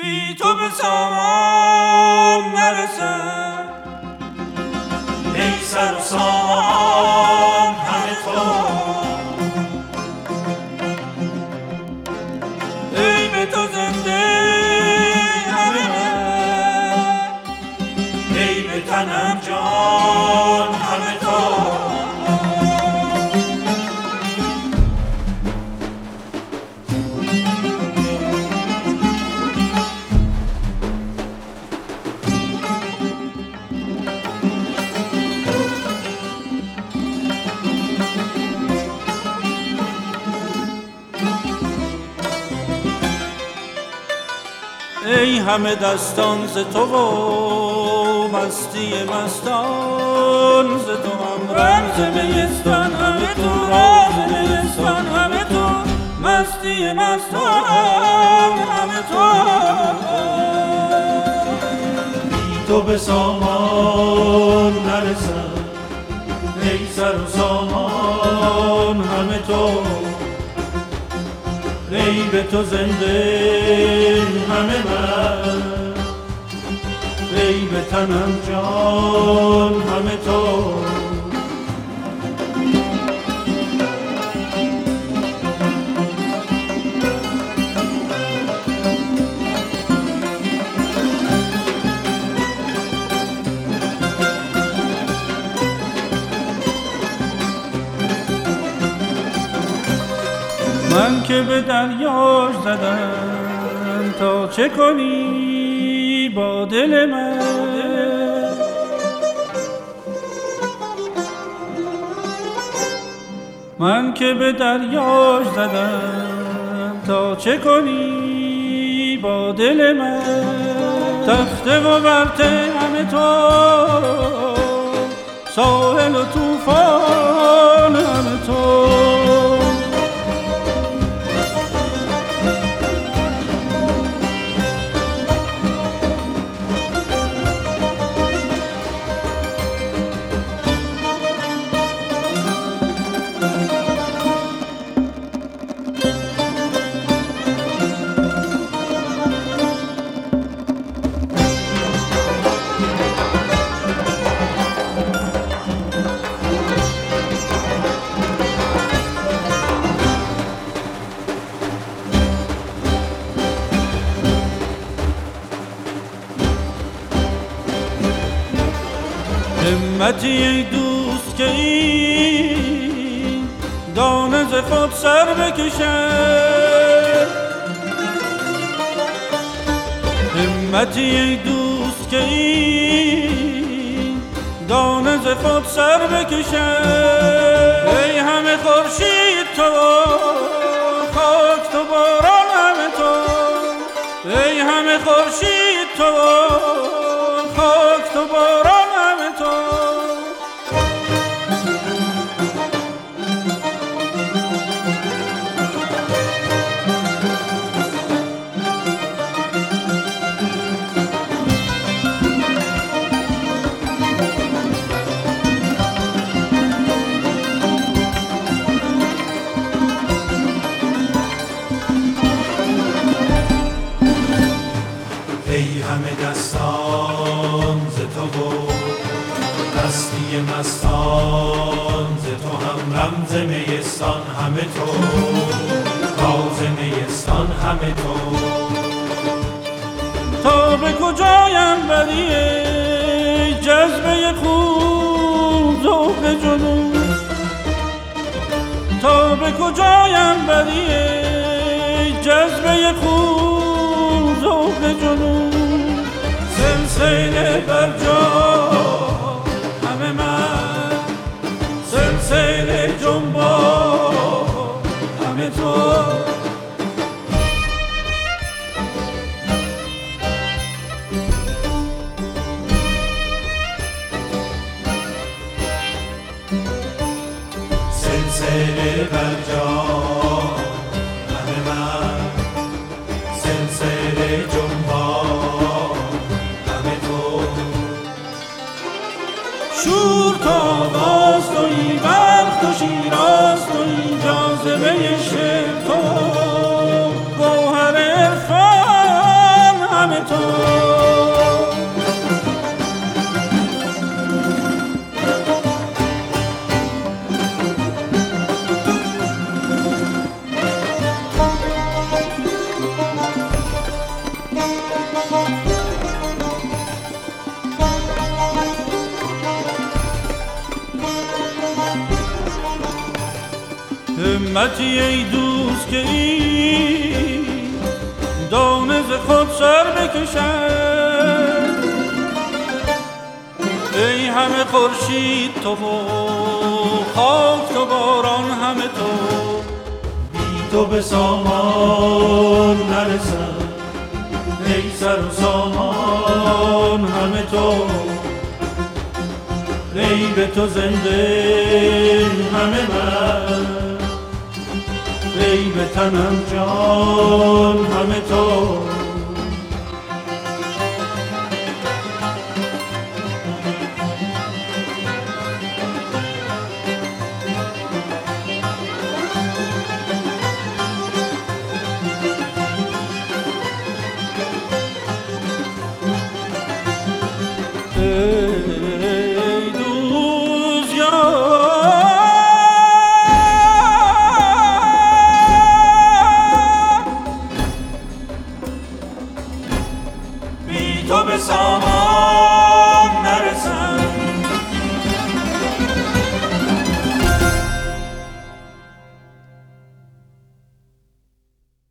بی تو به سامان نرسم، ای سر و سامان همه تو، ای به تو زنده همه من، ای به تنم جان همه تو. ای همه دستان ز تو و مستی مستان ز تو، هم رمز میستان همه تو، راز میستان همه تو، مستی مستان همه تو. بی تو به سامان نرسم، ای سر و سامان همه تو، ای به تو زنده همه من، ای به تنم جان همه تو. من که به دریاش زدم تا چه کنی با دل من، من که به دریاش زدم تا چه کنی با دل من. تخته و ورته همه تو، ساحل و طوفان همه تو، همتی ای دوست که این دانه ز خود سر بکشد، همتی ای دوست که این دانه ز خود سر بکشد. ای همه خورشید تو، خاک تو، باران همه تو، ای همه خورشید تو، خاک تو، باران همه تو. ای همه دستان ز تو و مستی مستان ز تو، هم رمز میستان همه تو، راز میستان همه تو. تا به کجایم بری ای جذبه خوب ذوق جنون، تا به کجایم بری ای جذبه خوب ذوق جنون. سلسله بر جا همه من، سلسله جنبا همه تو. سلسله بر جا همه من، سلسله جنبا همه تو. شور تا باز تویی، وقت و شیراز تویی، جاذبه شعر تو، گوهر عرفان همتی ای دوست که این دانه ز خود سر بکشد. ای همه خورشید تو و خاک تو باران همه تو، بی تو به سامان نرسد. ای سر و سامان همه تو، ای به تو زنده همه من، ای به تنم جان همه تو. تو به سامان